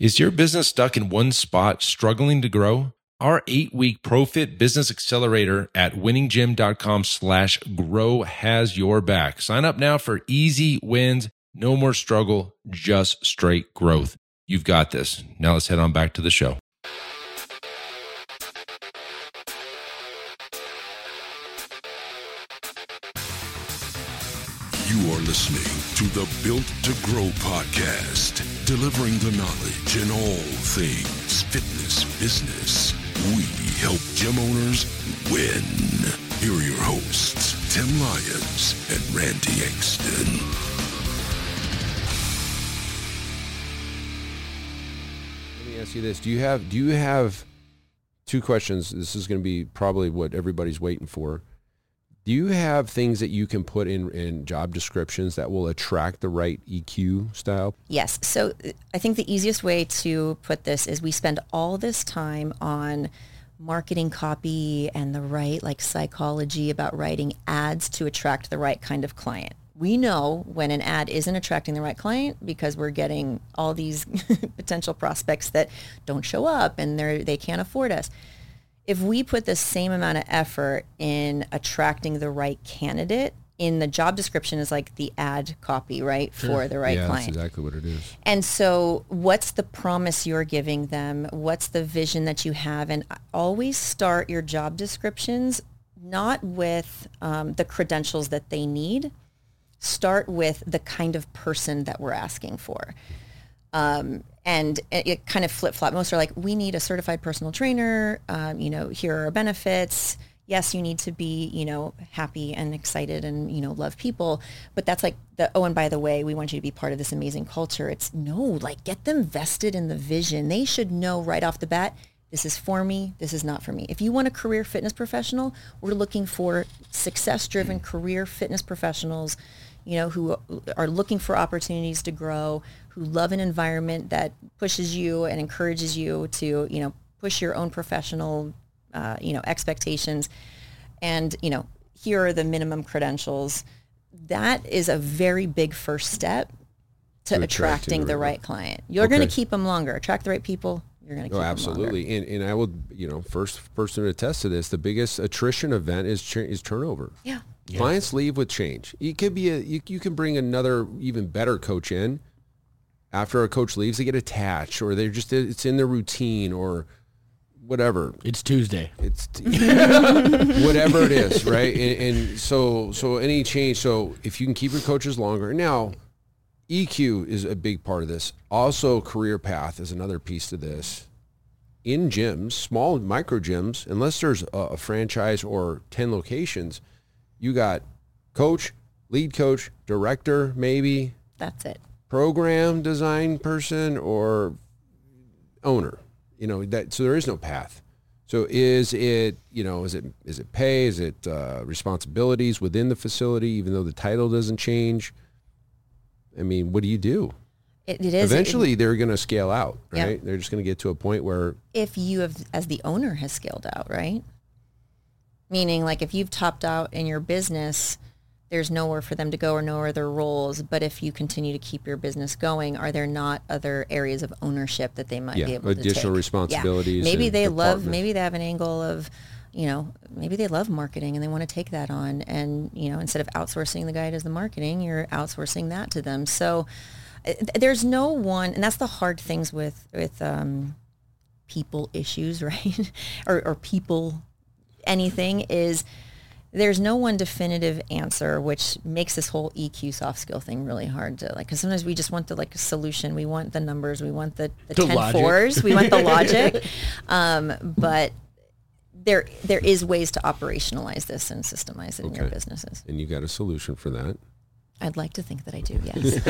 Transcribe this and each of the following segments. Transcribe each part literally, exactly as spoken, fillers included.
Is your business stuck in one spot, struggling to grow? Our eight-week ProFit Business Accelerator at winninggym.com slash grow has your back. Sign up now for easy wins, no more struggle, just straight growth. You've got this. Now let's head on back to the show. You are listening to the Built to Grow podcast, delivering the knowledge in all things fitness business. We help gym owners win. Here are your hosts, Tim Lyons and Randy Exton. Let me ask you this. Do you have, do you have two questions? This is going to be probably what everybody's waiting for. Do you have things that you can put in, in job descriptions that will attract the right E Q style? Yes. So I think the easiest way to put this is we spend all this time on marketing copy and the right like psychology about writing ads to attract the right kind of client. We know when an ad isn't attracting the right client because we're getting all these potential prospects that don't show up and they they can't afford us. If we put the same amount of effort in attracting the right candidate, in the job description is like the ad copy, right, Sure. for the right yeah, client. That's exactly what it is. And so what's the promise you're giving them? What's the vision that you have? And always start your job descriptions not with um, the credentials that they need. Start with the kind of person that we're asking for. Um, and it, it kind of flip-flop. Most are like, we need a certified personal trainer. Um, you know, here are our benefits. Yes, you need to be, you know, happy and excited and, you know, love people. But that's like the, oh, and by the way, we want you to be part of this amazing culture. It's no, like get them vested in the vision. They should know right off the bat, this is for me, this is not for me. If you want a career fitness professional, we're looking for success-driven career fitness professionals, you know, who are looking for opportunities to grow, who love an environment that pushes you and encourages you to, you know, push your own professional, uh, you know, expectations. And, you know, here are the minimum credentials. That is a very big first step to, to attracting the right, right client. You're okay. going to keep them longer. Attract the right people. You're going to keep oh, absolutely. them longer. And, and I will, you know, first person to attest to this, the biggest attrition event is ch- is turnover. Yeah. Yeah. Clients leave with change. It could be a you, you can bring another even better coach in. After a coach leaves, they get attached, or they're just it's in their routine, or whatever. It's Tuesday. It's whatever it is, right? And, and so so any change. So if you can keep your coaches longer, now E Q is a big part of this. Also, career path is another piece to this. In gyms, small micro gyms, unless there's a, a franchise or ten locations. You got coach, lead coach, director, maybe. That's it. Program design person or owner. You know, that so there is no path. So is it, you know, is it is it pay? Is it uh, responsibilities within the facility, even though the title doesn't change? I mean, what do you do? It, it is. Eventually, it, they're going to scale out, right? Yep. They're just going to get to a point where... If you have, as the owner, has scaled out, right? Meaning, like, if you've topped out in your business, there's nowhere for them to go or no other roles. But if you continue to keep your business going, are there not other areas of ownership that they might yeah, be able to take? additional responsibilities. Yeah. Maybe they love, department. maybe they have an angle of, you know, maybe they love marketing and they want to take that on. And, you know, instead of outsourcing the guy who does the marketing, you're outsourcing that to them. So uh, there's no one, and that's the hard things with, with um, people issues, right? or, or people anything is there's no one definitive answer, which makes this whole E Q soft skill thing really hard to like, because sometimes we just want the like solution. We want the numbers. We want the, the, the ten logic. fours. We want the logic. Um, but there there is ways to operationalize this and systemize it in Okay. your businesses. And you got a solution for that. I'd like to think that I do, yes.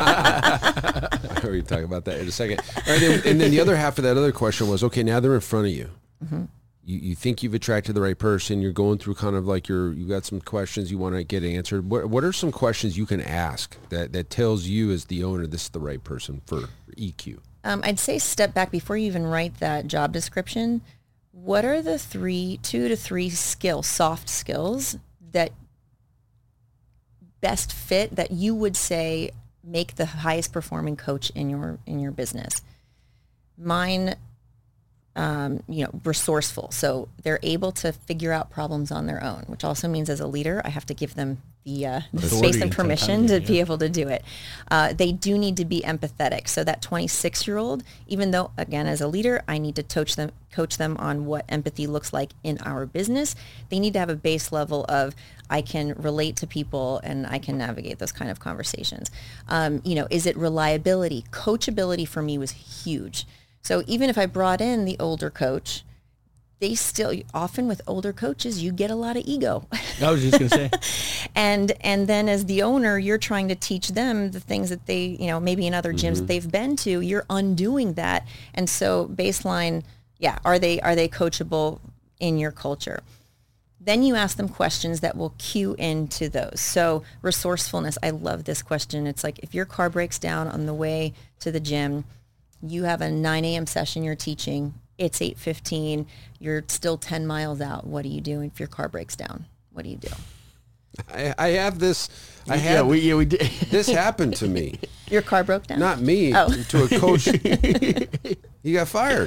We're going to talk about that in a second. All right, then, and then the other half of that other question was, okay, now they're in front of you. Mm-hmm. You, you think you've attracted the right person. You're going through kind of like your, you got some questions you want to get answered. What what are some questions you can ask that, that tells you as the owner this is the right person for E Q? Um, I'd say step back before you even write that job description. What are the three, two to three skills, soft skills that best fit that you would say make the highest performing coach in your in your business? Mine, um, you know, resourceful. So they're able to figure out problems on their own, which also means as a leader, I have to give them the, uh, the space and permission to yeah. be able to do it. Uh, they do need to be empathetic. So that twenty-six-year-old, even though, again, as a leader, I need to coach them, coach them on what empathy looks like in our business, they need to have a base level of, I can relate to people and I can navigate those kind of conversations. Um, you know, is it reliability? Coachability for me was huge. So even if I brought in the older coach, they still, often with older coaches, you get a lot of ego. I was just going to say. and and then as the owner, you're trying to teach them the things that they, you know, maybe in other gyms mm-hmm. that they've been to, you're undoing that. And so baseline, yeah, are they are they coachable in your culture? Then you ask them questions that will cue into those. So resourcefulness, I love this question. It's like, if your car breaks down on the way to the gym, you have a nine a.m. session you're teaching, it's eight fifteen, you're still ten miles out. What do you do if your car breaks down? What do you do? I, I have this. I yeah, have, we, yeah, we did. This happened to me. Your car broke down? Not me, oh. to a coach. He got fired.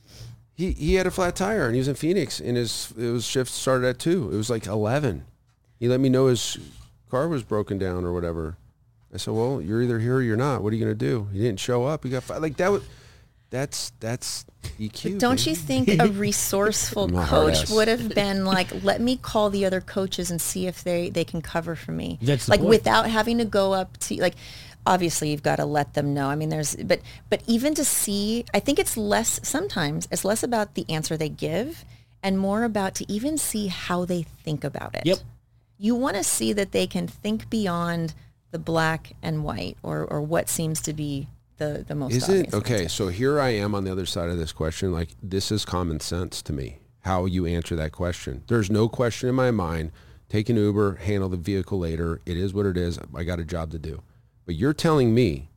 He he had a flat tire and he was in Phoenix and his it was shift started at two. It was like eleven. He let me know his car was broken down or whatever. I said, well, you're either here or you're not. What are you going to do? He didn't show up. He got fired. Like that was, that's, that's E Q. But don't man. you think a resourceful coach would have been like, let me call the other coaches and see if they, they can cover for me. That's the like point. Without having to go up to like, obviously you've got to let them know. I mean, there's, but, but even to see, I think it's less, sometimes it's less about the answer they give and more about to even see how they think about it. Yep. You want to see that they can think beyond the black and white or, or what seems to be the, the most is obvious. it okay? Answer. So here I am on the other side of this question. Like, this is common sense to me, how you answer that question. There's no question in my mind. Take an Uber, handle the vehicle later. It is what it is. I got a job to do. But you're telling me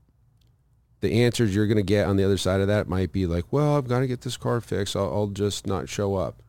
the answers you're going to get on the other side of that might be like, well, I've got to get this car fixed. I'll, I'll just not show up.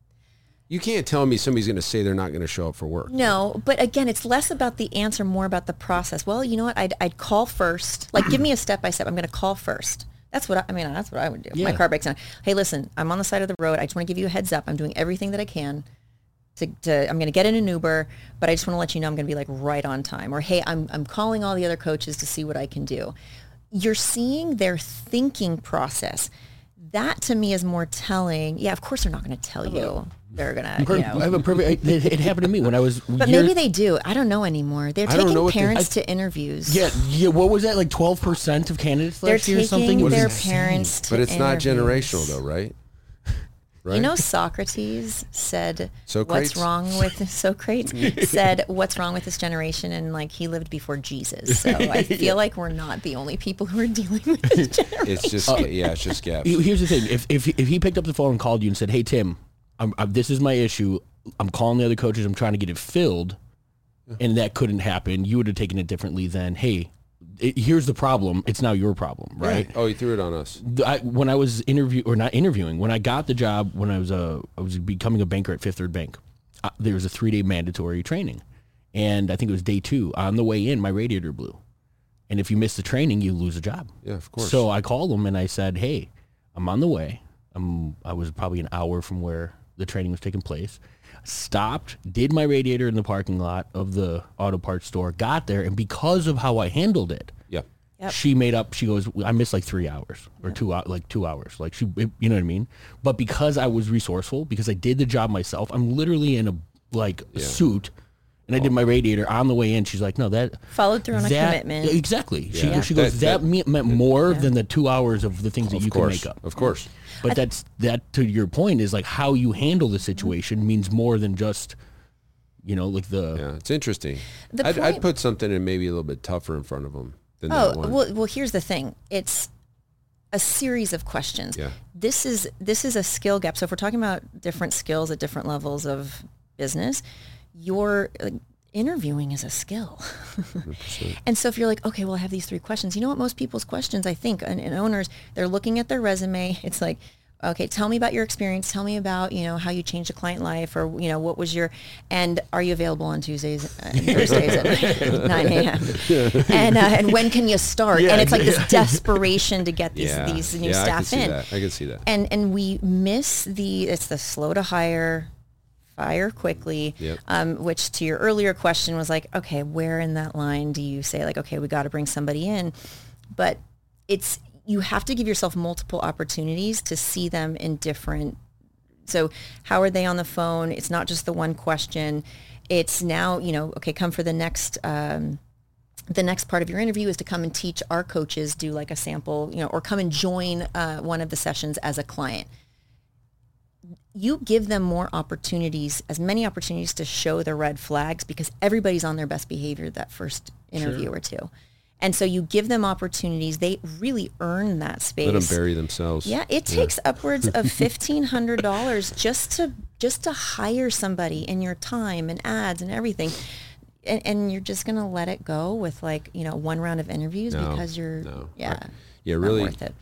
You can't tell me somebody's going to say they're not going to show up for work. No, but again, it's less about the answer, more about the process. Well, you know what? I'd, I'd call first. Like, give me a step-by-step. I'm going to call first. That's what I, I mean, that's what I would do. Yeah. My car breaks down. Hey, listen, I'm on the side of the road. I just want to give you a heads up. I'm doing everything that I can. To, to I'm going to get in an Uber, but I just want to let you know I'm going to be like right on time. Or, hey, I'm I'm calling all the other coaches to see what I can do. You're seeing their thinking process. That to me is more telling. Yeah, of course they're not going to tell you. They're gonna, you know. I have a perfect. It, it happened to me when I was. But year, maybe they do. I don't know anymore. They're taking parents they, I, to interviews. Yeah, yeah. What was that? Like twelve percent of candidates last year or something? They're taking their parents to But it's interviews. not generational, though, right? Right? You know, Socrates said, Socrates? "What's wrong with Socrates?" said, "What's wrong with this generation?" And like he lived before Jesus, so I feel yeah. like we're not the only people who are dealing with this generation. It's just uh, yeah, it's just gaps. Here's the thing: if if if he picked up the phone and called you and said, "Hey Tim, I'm, I'm, this is my issue. I'm calling the other coaches. I'm trying to get it filled," and that couldn't happen, you would have taken it differently than, "Hey, it, here's the problem. It's now your problem," right? Yeah. Oh, he threw it on us. I, when I was interview or not interviewing, when I got the job, when I was a, I was becoming a banker at Fifth Third Bank, uh, there was a three day mandatory training, and I think it was day two. On the way in, my radiator blew, and if you miss the training, you lose a job. Yeah, of course. So I called them and I said, "Hey, I'm on the way. I'm I was probably an hour from where the training was taking place." Stopped, did my radiator in the parking lot of the auto parts store, got there, and because of how I handled it, yeah, yep. she made up. She goes, I missed like three hours or yep. two, like two hours. Like she, you know what I mean? But because I was resourceful, because I did the job myself, I'm literally in a like yeah. suit, and I did my radiator on the way in. She's like, no, that followed through on that, a commitment. Exactly. She Yeah. she goes, that, that, that meant more yeah. than the two hours of the things that of you course. can make up. Of course. But I, that's that to your point is like how you handle the situation means more than just. You know, like the... Yeah, it's interesting. The I'd, point, I'd put something in maybe a little bit tougher in front of them than oh, that one. well, well, here's the thing. It's a series of questions. Yeah. This is this is a skill gap. So if we're talking about different skills at different levels of business, your uh, interviewing is a skill. And so if you're like, okay, well, I have these three questions. You know what? Most people's questions, I think, and, and owners, they're looking at their resume. It's like, okay, tell me about your experience. Tell me about, you know, how you changed a client life, or, you know, what was your, and are you available on Tuesdays and Thursdays at nine a.m.? And, uh, and when can you start? Yeah, and it's like yeah. this desperation to get these, Yeah. these new yeah, I can staff see in. that. I can see that. And, and we miss the, it's the slow to hire, fire quickly, Yep. um, which to your earlier question was like, okay, where in that line do you say like, okay, we got to bring somebody in? But it's, you have to give yourself multiple opportunities to see them in different. So how are they on the phone? It's not just the one question. It's now, you know, okay, come for the next, um, the next part of your interview is to come and teach our coaches, do like a sample, you know, or come and join uh, one of the sessions as a client. You give them more opportunities, as many opportunities to show the red flags, because everybody's on their best behavior that first interview Sure. or two. And so you give them opportunities. They really earn that space. Let them bury themselves. Yeah, it takes upwards of fifteen hundred dollars just to just to hire somebody, in your time and ads and everything. And, and you're just going to let it go with like, you know, one round of interviews No, because you're, no. yeah, I- yeah, not really. worth it.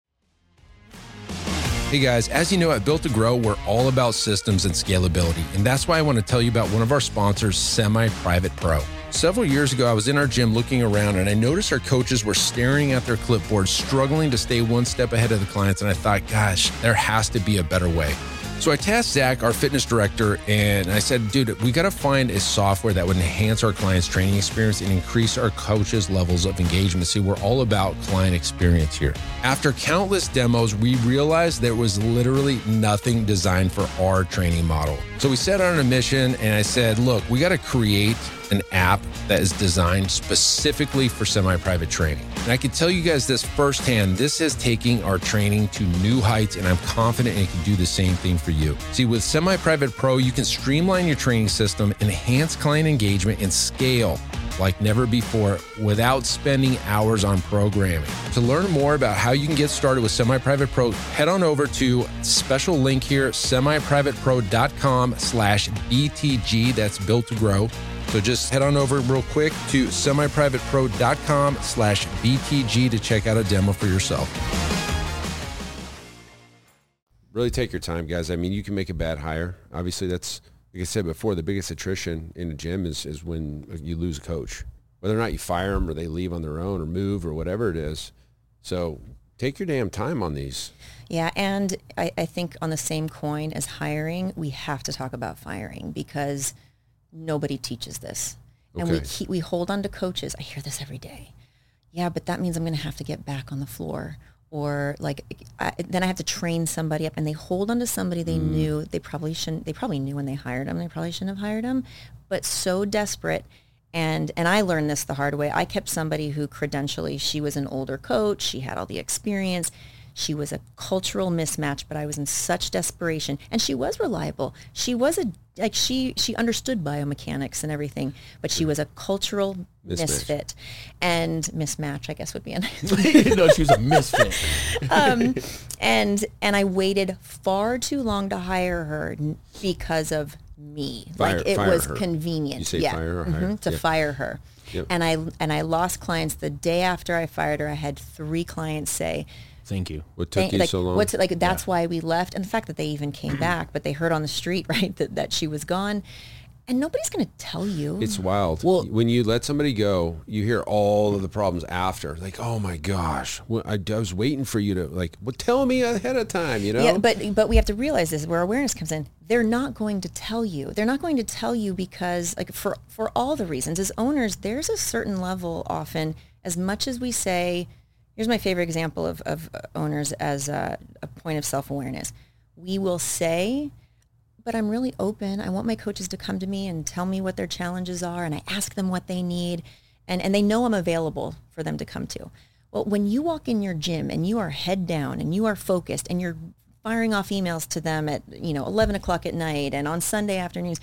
Hey guys, as you know, at Built to Grow, we're all about systems and scalability. And that's why I want to tell you about one of our sponsors, Semi-Private Pro. Several years ago, I was in our gym looking around and I noticed our coaches were staring at their clipboards, struggling to stay one step ahead of the clients. And I thought, gosh, there has to be a better way. So I tasked Zach, our fitness director, and I said, dude, we got to find a software that would enhance our clients' training experience and increase our coaches' levels of engagement. See, we're all about client experience here. After countless demos, we realized there was literally nothing designed for our training model. So we set out on a mission, and I said, look, we got to create an app that is designed specifically for semi-private training. And I can tell you guys this firsthand, this is taking our training to new heights, and I'm confident it can do the same thing for you. See, with Semi-Private Pro, you can streamline your training system, enhance client engagement, and scale like never before without spending hours on programming. To learn more about how you can get started with Semi-Private Pro, head on over to special link here, semiprivatepro.com slash BTG. That's Built to Grow. So just head on over real quick to semiprivatepro.com slash BTG to check out a demo for yourself. Really take your time, guys. I mean, you can make a bad hire. Obviously, that's, like I said before, the biggest attrition in a gym is, is when you lose a coach. Whether or not you fire them or they leave on their own or move or whatever it is. So take your damn time on these. Yeah, and I, I think on the same coin as hiring, we have to talk about firing, because nobody teaches this. And we Okay. keep, we hold on to coaches. I hear this every day. Yeah, but that means I'm going to have to get back on the floor. Or like, I, then I have to train somebody up, and they hold on to somebody they Mm. knew they probably shouldn't, they probably knew when they hired them, they probably shouldn't have hired them, but so desperate. And, and I learned this the hard way. I kept somebody who credentially, she was an older coach. She had all the experience. She was a cultural mismatch, but I was in such desperation. And she was reliable. She was a, like she, she understood biomechanics and everything, but she was a cultural Mismatch. misfit. And mismatch, I guess, would be a nice No, she was a misfit. um, and and I waited far too long to hire her n- because of me. Fire- like it fire was her. convenient. You say yeah. fire or hire? Mhm, to Yeah. fire her. Yep. And I and I lost clients the day after I fired her. I had three clients say, Thank you. What took "Thank- you like, so long? what's like that's why we left." And the fact that they even came back, but they heard on the street, right, that, that she was gone. And nobody's going to tell you. It's wild. Well- When you let somebody go, you hear all of the problems after. Like, oh my gosh, well, I, I was waiting for you to like, well, tell me ahead of time, you know? Yeah, but but we have to realize this, where awareness comes in. They're not going to tell you. They're not going to tell you because, like, for for all the reasons, as owners, there's a certain level often, as much as we say, here's my favorite example of, of owners as a, a point of self-awareness. We will say, but I'm really open. I want my coaches to come to me and tell me what their challenges are, and I ask them what they need, and, and they know I'm available for them to come to. Well, when you walk in your gym and you are head down and you are focused and you're firing off emails to them at, you know, eleven o'clock at night and on Sunday afternoons,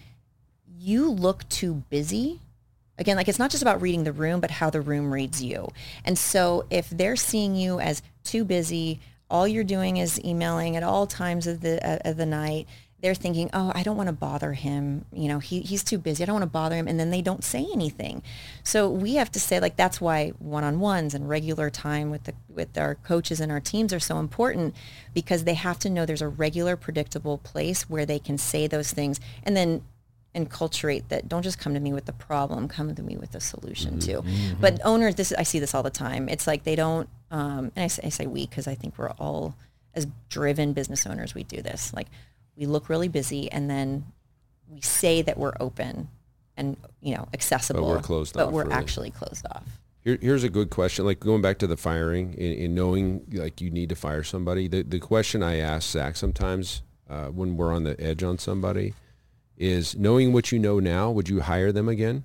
you look too busy. Again, like, it's not just about reading the room, but how the room reads you. And so if they're seeing you as too busy, all you're doing is emailing at all times of the uh, of the night, they're thinking, oh, I don't want to bother him. You know, he, he's too busy. I don't want to bother him. And then they don't say anything. So we have to say, like, that's why one-on-ones and regular time with the with our coaches and our teams are so important, because they have to know there's a regular, predictable place where they can say those things and then enculturate that. Don't just come to me with the problem, come to me with the solution mm-hmm. too. Mm-hmm. But owners, this I see this all the time. It's like they don't, um, and I say, I say we because I think we're all, as driven business owners, we do this. Like, we look really busy, and then we say that we're open and, you know, accessible. But we're closed but off. But we're really. actually closed off. Here, here's a good question. Like, going back to the firing and, and knowing, like, you need to fire somebody. The the question I ask Zach sometimes uh, when we're on the edge on somebody is, knowing what you know now, would you hire them again?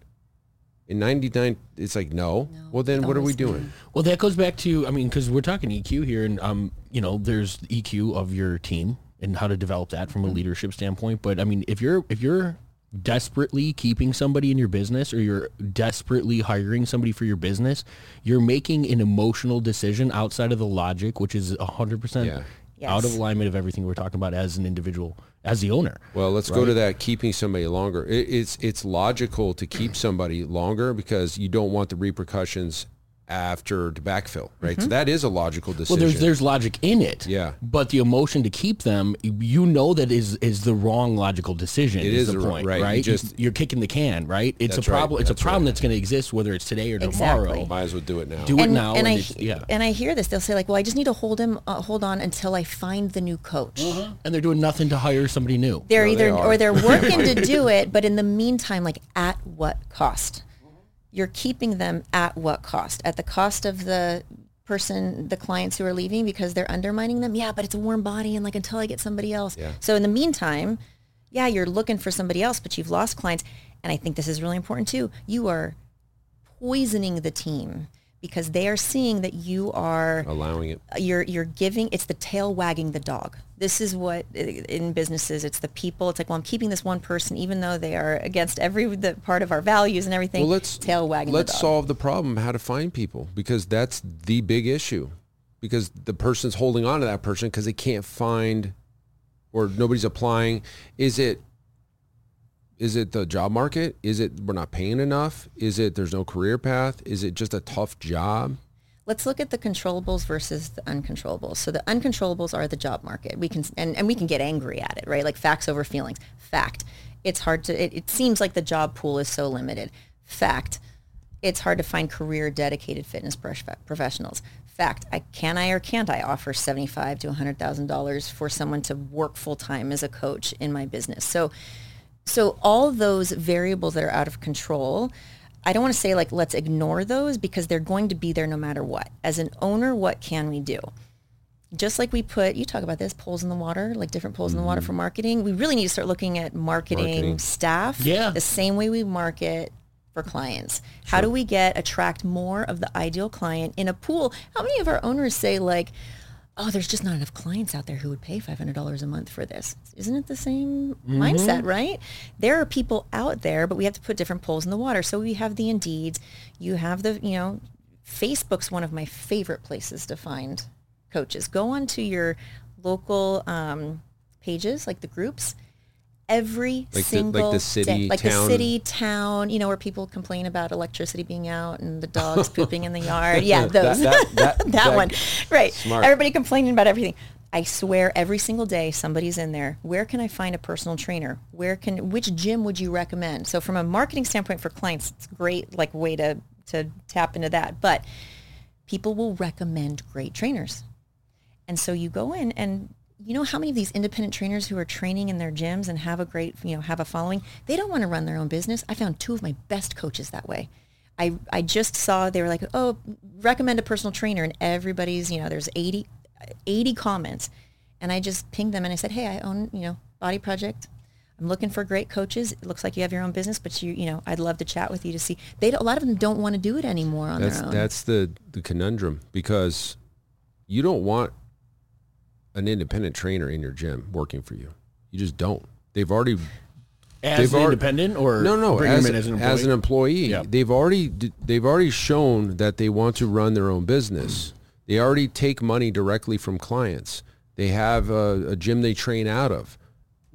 In ninety-nine, it's like, no. no well, then what are we doing? Well, that goes back to, I mean, because we're talking E Q here, and, um, you know, there's E Q of your team and how to develop that from a leadership standpoint. But I mean, if you're if you're desperately keeping somebody in your business, or you're desperately hiring somebody for your business, you're making an emotional decision outside of the logic, which is one hundred percent yeah. yes. out of alignment of everything we're talking about as an individual, as the owner. Well, let's right? go to that keeping somebody longer. It, it's it's logical to keep somebody longer because you don't want the repercussions after to backfill, right? Mm-hmm. So that is a logical decision. Well, there's there's logic in it. Yeah. But the emotion to keep them, you know, that is is the wrong logical decision. It is, is the point, right? right? You just, you're kicking the can, right? It's that's a problem. Right. It's that's a problem right. that's going to exist whether it's today or exactly. tomorrow. Might as well do it now. Do and, it now. And, and I yeah. and I hear this. They'll say, like, well, I just need to hold him, uh, hold on until I find the new coach. Uh-huh. And they're doing nothing to hire somebody new. They're no, either they or they're working to do it, but in the meantime, like, at what cost? You're keeping them at what cost? At the cost of the person, the clients who are leaving because they're undermining them? Yeah, but it's a warm body, and like, until I get somebody else. Yeah. So in the meantime, yeah, you're looking for somebody else, but you've lost clients. And I think this is really important too. You are poisoning the team because they are seeing that you are allowing it. You're you're giving, it's the tail wagging the dog. This is what in businesses, it's the people. It's like, well, I'm keeping this one person even though they are against every the part of our values and everything. Well, let's tail wagging let's the dog. solve the problem, how to find people, because that's the big issue. Because the person's holding on to that person because they can't find, or nobody's applying. Is it Is it the job market? Is it we're not paying enough? Is it there's no career path? Is it just a tough job? Let's look at the controllables versus the uncontrollables. So the uncontrollables are the job market. We can and, and we can get angry at it, right? Like facts over feelings. Fact. It's hard to it, it seems like the job pool is so limited. Fact. It's hard to find career dedicated fitness professionals. Fact. I can I or can't I offer seventy-five to one hundred thousand dollars for someone to work full time as a coach in my business? So So all those variables that are out of control, I don't want to say like, let's ignore those because they're going to be there no matter what. As an owner, what can we do? Just like we put, you talk about this, poles in the water, like different poles mm-hmm. in the water for marketing. We really need to start looking at marketing, marketing. staff yeah. the same way we market for clients. Sure. How do we get, attract more of the ideal client in a pool? How many of our owners say like, oh, there's just not enough clients out there who would pay five hundred dollars a month for this. Isn't it the same mm-hmm. mindset, right? There are people out there, but we have to put different poles in the water. So we have the Indeeds. You have the, you know, Facebook's one of my favorite places to find coaches. Go onto your local um, pages, like the groups. Every like single the, like the city, day, like town. the city, town, you know, where people complain about electricity being out and the dogs pooping in the yard. Yeah, those. that, that, that, that, that one. Right. Smart. Everybody complaining about everything. I swear every single day somebody's in there. Where can I find a personal trainer? Where can, which gym would you recommend? So from a marketing standpoint for clients, it's a great like way to, to tap into that. But people will recommend great trainers. And so you go in and you know how many of these independent trainers who are training in their gyms and have a great, you know, have a following, they don't want to run their own business. I found two of my best coaches that way. I, I just saw, they were like, oh, recommend a personal trainer. And everybody's, you know, there's eighty, eighty comments. And I just pinged them and I said, hey, I own, you know, Body Project. I'm looking for great coaches. It looks like you have your own business, but you, you know, I'd love to chat with you to see. They, a lot of them don't want to do it anymore on that's, their own. That's the, the conundrum, because you don't want an independent trainer in your gym working for you. You just don't. They've already as they've an already, independent or no no bring as, them in as an employee. As an employee, yeah. they've already they've already shown that they want to run their own business. They already take money directly from clients. They have a, a gym they train out of.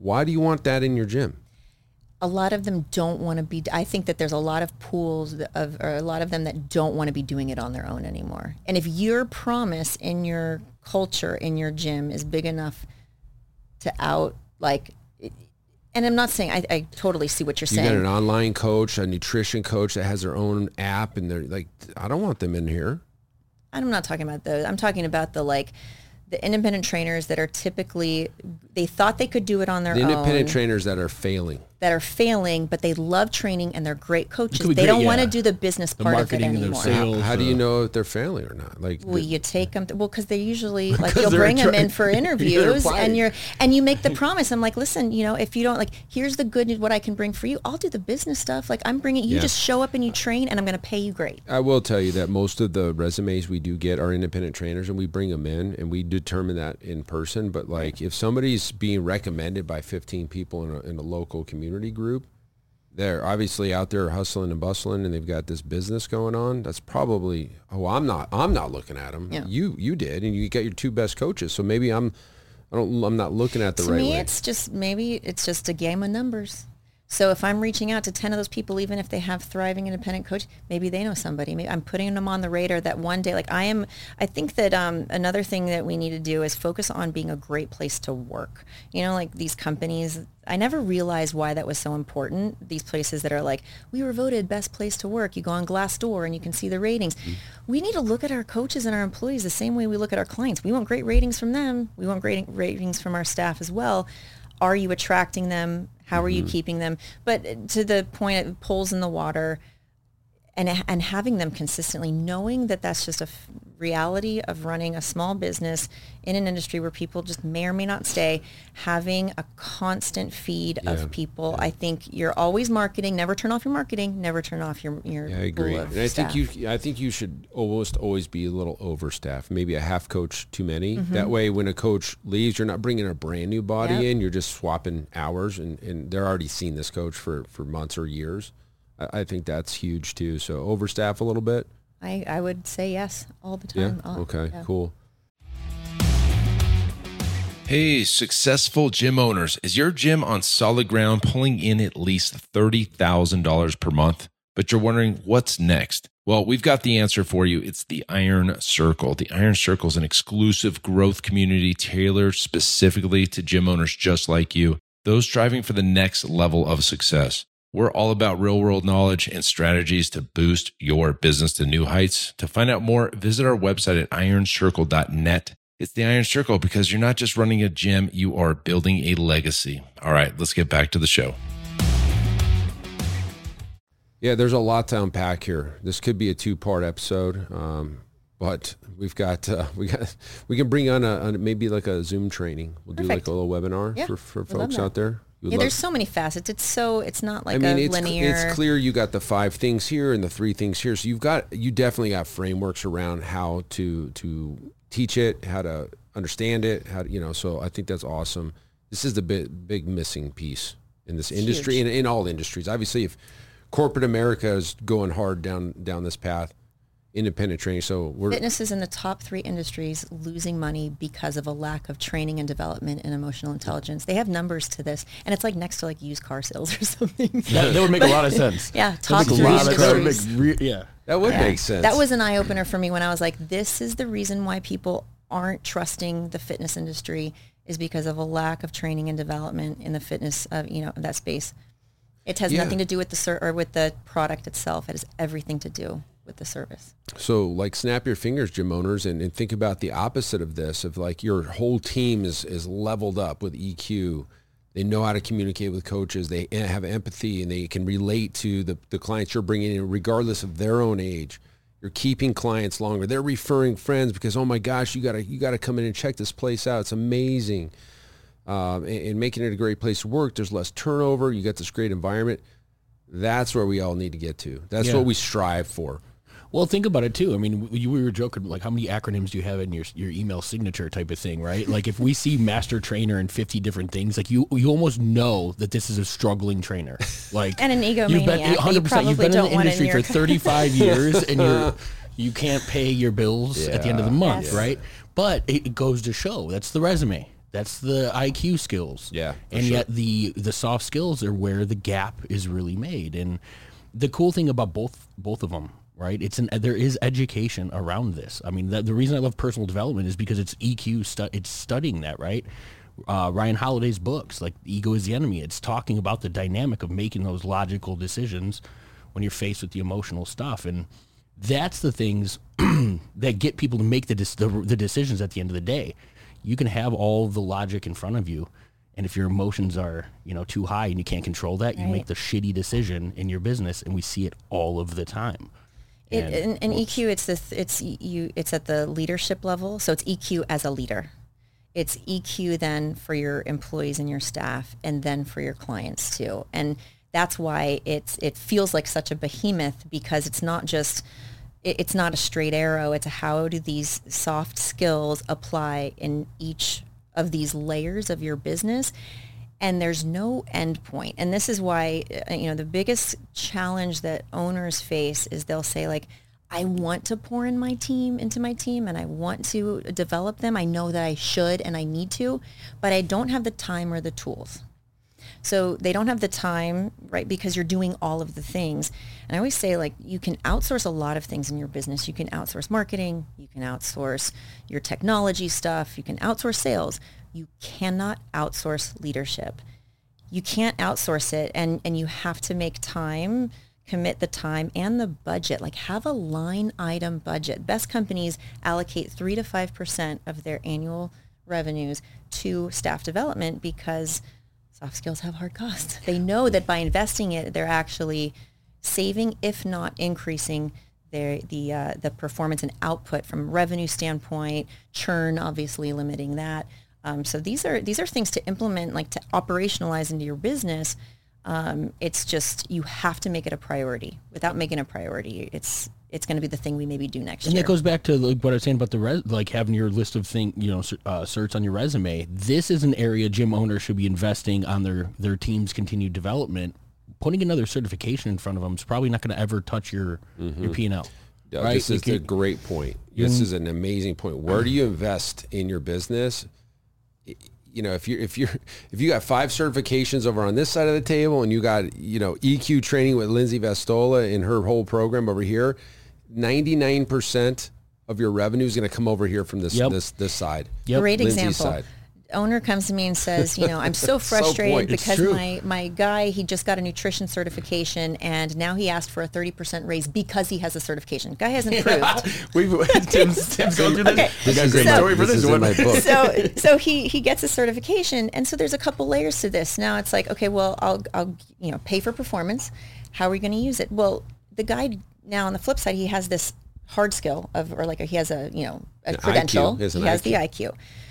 Why do you want that in your gym? A lot of them don't want to be, I think that there's a lot of pools of, or a lot of them that don't want to be doing it on their own anymore. And if your promise in your culture, in your gym is big enough to out, like, and I'm not saying, I, I totally see what you're You saying. got an online coach, a nutrition coach that has their own app, and they're like, I don't want them in here. I'm not talking about those. I'm talking about the, like, the independent trainers that are typically, they thought they could do it on their The own. independent trainers that are failing. That are failing, but they love training and they're great coaches. Could be They great, don't want yeah. to do the business The part of it marketing and the anymore. sales. How, how do uh, you know if they're failing or not? Like, Well, the- you take them. To, well, because they usually like 'Cause you'll they're bring them trying- in for They're interviews, applying. and you're and you make the promise. I'm like, listen, you know, if you don't like, here's the good what I can bring for you. I'll do the business stuff. Like I'm bringing you. Yeah. Just show up and you train, and I'm going to pay you great. I will tell you that most of the resumes we do get are independent trainers, and we bring them in, and we determine that in person. But like, if somebody's being recommended by fifteen people in a, in a local community group, they're obviously out there hustling and bustling, and they've got this business going on. That's probably, oh, I'm not, I'm not looking at them. Yeah. You, you did, and you got your two best coaches. So maybe I'm, I don't, I'm not looking at the To right me, way. it's just maybe it's just a game of numbers. So if I'm reaching out to ten of those people, even if they have thriving independent coach, maybe they know somebody. Maybe I'm putting them on the radar that one day, like I am, I think that um, another thing that we need to do is focus on being a great place to work. You know, like these companies, I never realized why that was so important. These places that are like, we were voted best place to work. You go on Glassdoor and you can see the ratings. Mm-hmm. We need to look at our coaches and our employees the same way we look at our clients. We want great ratings from them. We want great ratings from our staff as well. Are you attracting them? How are you mm-hmm. keeping them? But to the point of pulls in the water and and having them consistently, knowing that that's just a f- reality of running a small business in an industry where people just may or may not stay, having a constant feed yeah. of people. Yeah. I think you're always marketing. Never turn off your marketing. Never turn off your your yeah, I agree. pool of and I staff. think you I think you should almost always be a little overstaffed. Maybe a half coach too many. Mm-hmm. That way, when a coach leaves, you're not bringing a brand new body yep. in. You're just swapping hours, and, and they're already seen this coach for, for months or years. I, I think that's huge too. So overstaff a little bit. I, I would say yes all the time. Yeah. Oh, okay. Yeah. Cool. Hey, successful gym owners, is your gym on solid ground pulling in at least thirty thousand dollars per month, but you're wondering what's next? Well, we've got the answer for you. It's the Iron Circle. The Iron Circle is an exclusive growth community tailored specifically to gym owners just like you, those striving for the next level of success. We're all about real-world knowledge and strategies to boost your business to new heights. To find out more, visit our website at iron circle dot net. It's the Iron Circle because you're not just running a gym, you are building a legacy. All right, let's get back to the show. Yeah, there's a lot to unpack here. This could be a two-part episode, um, but we've got uh, we got we can bring on a, a maybe like a Zoom training. We'll do Perfect. like a little webinar yeah, for, for we love folks that. out there. Yeah, love- there's so many facets. It's so it's not like I mean, a it's, linear. it's clear you got the five things here and the three things here. So you've got you definitely got frameworks around how to to teach it, how to understand it, how to, you know. So I think that's awesome. This is the big big missing piece in this It's industry huge. and in all industries. Obviously, if corporate America is going hard down down this path, independent training. So we're Fitness is in the top three industries losing money because of a lack of training and development and emotional intelligence. They have numbers to this, and it's like next to like used car sales or something. That, that would make a lot of sense. Yeah, That top makes three a lot of- that would industries. make re- yeah. that would Yeah. make sense. That was an eye opener for me when I was like, this is the reason why people aren't trusting the fitness industry is because of a lack of training and development in the fitness of, you know, that space. It has Yeah. nothing to do with the ser- or with the product itself. It has everything to do with the service. So like snap your fingers, gym owners, and, and think about the opposite of this, of like your whole team is, is leveled up with E Q. They know how to communicate with coaches. They have empathy and they can relate to the, the clients you're bringing in regardless of their own age. You're keeping clients longer. They're referring friends because, oh my gosh, you gotta, you gotta come in and check this place out. It's amazing. Um, and, and making it a great place to work. There's less turnover. You got this great environment. That's where we all need to get to. That's Yeah. what we strive for. Well, think about it too. I mean, you we were joking like how many acronyms do you have in your your email signature type of thing, right? Like if we see master trainer and fifty different things, like you you almost know that this is a struggling trainer, like And an you've egomaniac been that you one hundred percent. You've probably been in don't the want in industry your- for thirty-five years, and you're you can't pay your bills at the end of the month, Yes. right? But it goes to show that's the resume. That's the I Q skills. Yeah, for And sure. yet the the soft skills are where the gap is really made. And the cool thing about both both of them, right? It's an there is education around this. I mean, the, the reason I love personal development is because it's E Q. Stu- it's studying that, right? Uh, Ryan Holiday's books, like Ego is the Enemy. It's talking about the dynamic of making those logical decisions when you're faced with the emotional stuff, and that's the things that get people to make the, the the decisions at the end of the day. You can have all the logic in front of you, and if your emotions are, you know, too high and you can't control that, you Right. make the shitty decision in your business, and we see it all of the time. It, And- and, and E Q, it's this, it's you, it's at the leadership level. So it's E Q as a leader. It's E Q then for your employees and your staff, and then for your clients too. And that's why it's it feels like such a behemoth, because it's not just it, it's not a straight arrow. It's a how do these soft skills apply in each of these layers of your business. And there's no end point. And this is why, uh, you know, the biggest challenge that owners face is they'll say, like, I want to pour in my team into my team and I want to develop them. I know that I should and I need to, but I don't have the time or the tools. So they don't have the time, right? Because you're doing all of the things. And I always say, like, you can outsource a lot of things in your business. You can outsource marketing. You can outsource your technology stuff. You can outsource sales. You cannot outsource leadership. You can't outsource it, and, and you have to make time, commit the time and the budget. Like, have a line item budget. Best companies allocate three to five percent of their annual revenues to staff development, because soft skills have hard costs. They know that by investing it, they're actually saving, if not increasing, their the uh, the performance and output from a revenue standpoint. Churn, obviously, limiting that. Um, so these are these are things to implement, like to operationalize into your business. Um, it's just, you have to make it a priority. Without making it a priority, it's it's going to be the thing we maybe do next And year. that goes back to like what I was saying about the res- like having your list of thing, you know, uh, certs on your resume. This is an area gym owners should be investing on their their team's continued development. Putting another certification in front of them is probably not going to ever touch your your P and L. Yeah, Right? This is Like, a great point. This is an amazing point. Where do you invest in your business? You know, if you if you if you got five certifications over on this side of the table, and you got, you know, E Q training with Lindsay Vastola in her whole program over here, ninety-nine percent of your revenue is going to come over here from this Yep. this this side. Yep. Great Lindsay's example. side. Owner comes to me and says, you know, I'm so frustrated point. It's because true. my, my guy, he just got a nutrition certification, and now he asked for a thirty percent raise because he has a certification. Guy hasn't proved. We've Tim's, Tim's going through this. Okay. We got a great So- story for This this is in one. my book. so so he he gets a certification, and so there's a couple layers to this. Now it's like, okay, well, I'll I'll you know pay for performance. How are we going to use it? Well, the guy now on the flip side, he has this hard skill of, or like he has a you know a An credential. I Q. He has an he has I Q. the I Q.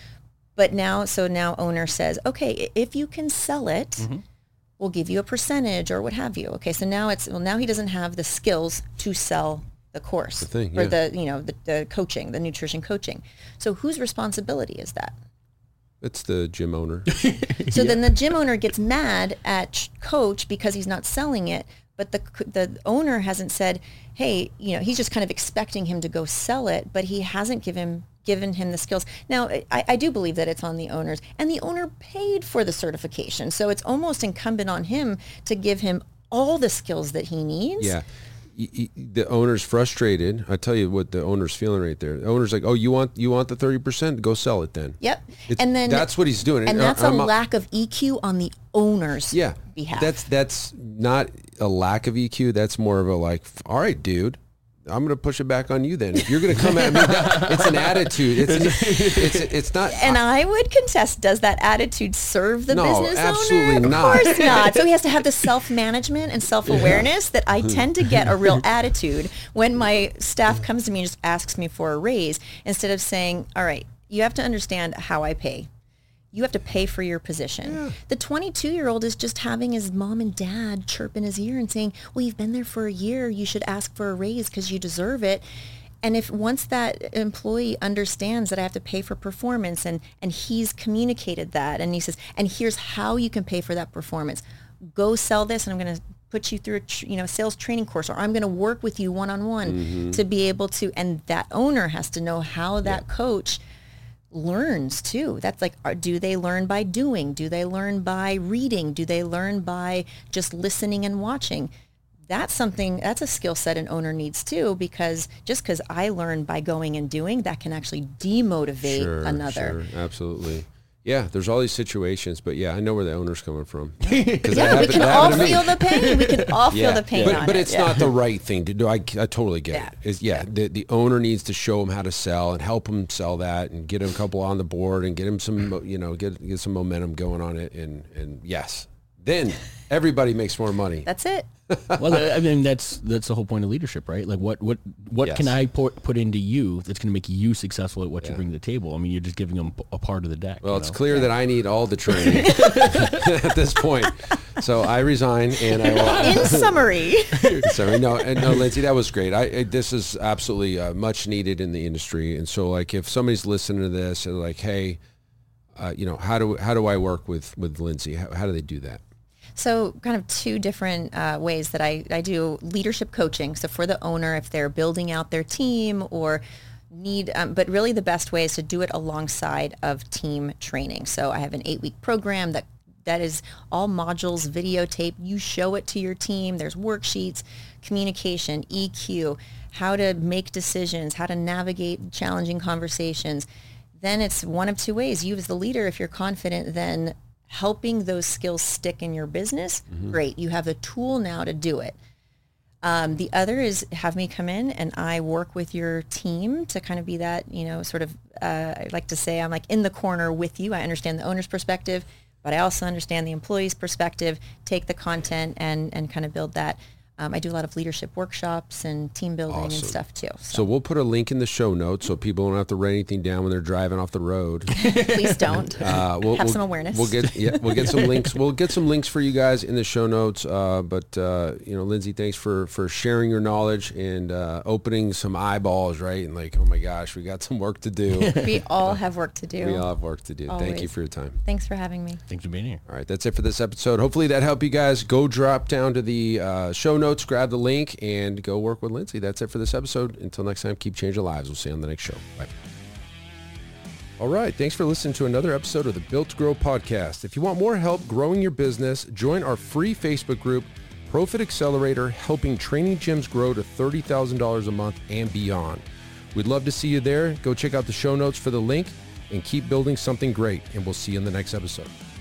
But now, so now owner says, okay, if you can sell it, Mm-hmm. we'll give you a percentage or what have you. Okay, so now it's, well, now he doesn't have the skills to sell the course The thing, or yeah. the, you know, the, the coaching, the nutrition coaching. So whose responsibility is that? It's the gym owner. So then the gym owner gets mad at ch- coach because he's not selling it, but the c- the owner hasn't said, hey, you know, he's just kind of expecting him to go sell it, but he hasn't given given him the skills. Now, I, I do believe that it's on the owners, and the owner paid for the certification, so it's almost incumbent on him to give him all the skills that he needs. Yeah. Y- y- The owner's frustrated. I tell you what the owner's feeling right there. The owner's like, oh, you want you want the thirty percent? Go sell it then. Yep. It's- and then that's what he's doing. And Uh, that's a I'm not- lack of E Q on the owner's Yeah, behalf. that's that's not a lack of E Q. That's more of a like, all right, dude, I'm going to push it back on you then. If you're going to come at me, that, it's an attitude. It's it's it's not. And I would contest, does that attitude serve the No, business absolutely owner? not. Of course not. So he has to have the self-management and self-awareness that I tend to get a real attitude when my staff comes to me and just asks me for a raise, instead of saying, all right, you have to understand how I pay. You have to pay for your position. Yeah. The twenty-two-year-old is just having his mom and dad chirp in his ear and saying, well, you've been there for a year. You should ask for a raise because you deserve it. And if once that employee understands that I have to pay for performance, and, and he's communicated that, and he says, and here's how you can pay for that performance. Go sell this, and I'm going to put you through a tr- you know sales training course, or I'm going to work with you one-on-one Mm-hmm. to be able to, and that owner has to know how that coach learns too. That's like, are, do they learn by doing? Do they learn by reading? Do they learn by just listening and watching? That's something, that's a skill set an owner needs too, because just because I learn by going and doing, that can actually demotivate Sure, another. sure, absolutely. Yeah, there's all these situations, but yeah, I know where the owner's coming from. Yeah, we can all feel the pain. We can all feel Yeah, the pain but, on but it. it's yeah. not the right thing to do. I, I totally get Yeah. it. It's, yeah, the, the owner needs to show them how to sell and help them sell that and get a couple on the board and get them some, you know, get get some momentum going on it. And, and yes, then everybody makes more money. That's it. Well, I mean, that's that's the whole point of leadership, right? Like, what what what Yes. can I put put into you that's going to make you successful at what Yeah. you bring to the table? I mean, you're just giving them a part of the deck. Well, you it's know? clear that I need all the training at this point. So I resign and I will. In summary. Sorry, no, and no, Lindsay, that was great. I, I this is absolutely uh, much needed in the industry, and so like if somebody's listening to this and like, hey, uh, you know, how do how do I work with with Lindsay? How, how do they do that? So kind of two different uh, ways that I, I do leadership coaching. So for the owner, if they're building out their team or need, um, but really the best way is to do it alongside of team training. So I have an eight-week program that that is all modules, videotape. You show it to your team. There's worksheets, communication, E Q, how to make decisions, how to navigate challenging conversations. Then it's one of two ways. You as the leader, if you're confident, then helping those skills stick in your business, mm-hmm. great. You have the tool now to do it. Um, the other is have me come in and I work with your team to kind of be that, you know, sort of, uh, I like to say I'm like in the corner with you. I understand the owner's perspective, but I also understand the employee's perspective, take the content and, and kind of build that. Um, I do a lot of leadership workshops and team building Awesome. and stuff too. So. So, we'll put a link in the show notes so people don't have to write anything down when they're driving off the road. please don't. Uh, we'll, have we'll, some awareness. We'll get yeah, we'll get some links. We'll get some links for you guys in the show notes. Uh, but uh, you know, Lindsay, thanks for for sharing your knowledge and uh, opening some eyeballs, right? And like, oh my gosh, we got some work to do. We all have work to do. We all have work to do. Thank you Always. for your time. Thanks for having me. Thanks for being here. All right, that's it for this episode. Hopefully that helped you guys. Go drop down to the uh, show notes, grab the link, and go work with Lindsay. That's it for this episode. Until next time, keep changing lives. We'll see you on the next show. Bye. All right, thanks for listening to another episode of the Built to Grow podcast. If you want more help growing your business, join our free Facebook group, Profit Accelerator, helping training gyms grow to thirty thousand dollars a month and beyond. We'd love to see you there. Go check out the show notes for the link and keep building something great, and we'll see you in the next episode.